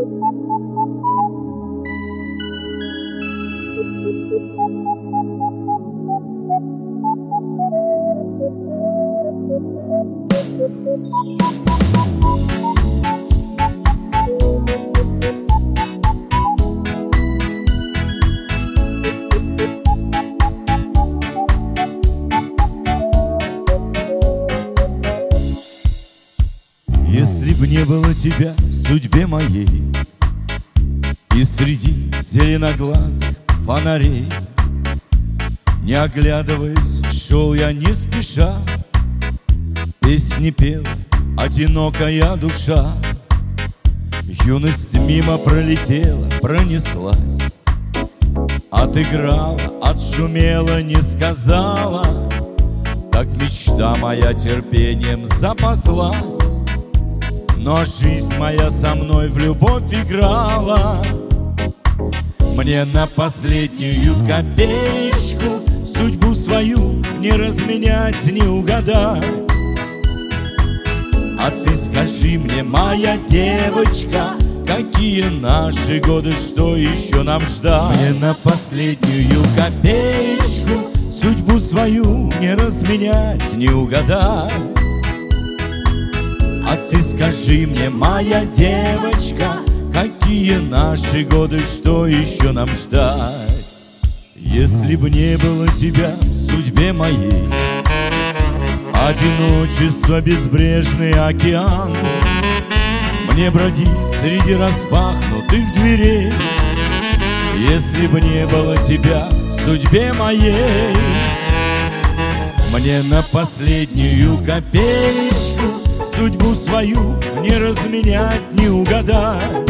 Если б не было тебя в судьбе моей, и среди зеленоглазых фонарей, не оглядываясь, шел я не спеша, песни пела одинокая душа. Юность мимо пролетела, пронеслась, отыграла, отшумела, не сказала. Так мечта моя терпением запаслась, но жизнь моя со мной в любовь играла. Мне на последнюю копеечку судьбу свою не разменять, не угадать. А ты скажи мне, моя девочка, какие наши годы, что еще нам ждать? Мне на последнюю копеечку судьбу свою не разменять, не угадать. А ты скажи мне, моя девочка, какие наши годы, что еще нам ждать? Если б не было тебя в судьбе моей, одиночество, безбрежный океан, мне бродить среди распахнутых дверей. Если б не было тебя в судьбе моей, мне на последнюю копеечку судьбу свою не разменять, не угадать.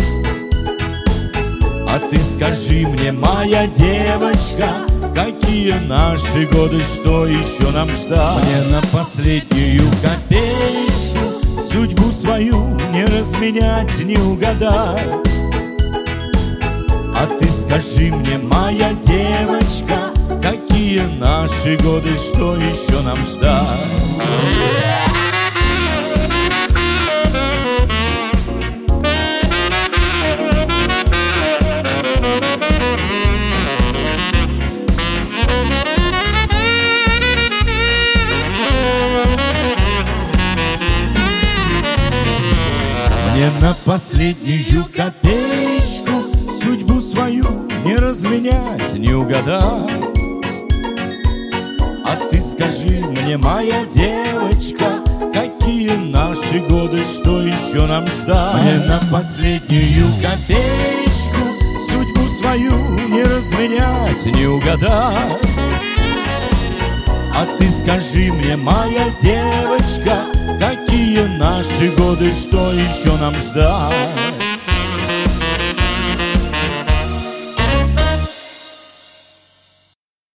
А ты скажи мне, моя девочка, какие наши годы, что еще нам ждать? Мне на последнюю копеечку судьбу свою не разменять, не угадать. А ты скажи мне, моя девочка, какие наши годы, что еще нам ждать? Мне на последнюю копеечку судьбу свою не разменять, не угадать. А ты скажи мне, моя девочка, какие наши годы, что еще нам ждать? Мне на последнюю копеечку судьбу свою не разменять, не угадать. А ты скажи мне, моя девочка, какие наши годы, что еще нам ждать?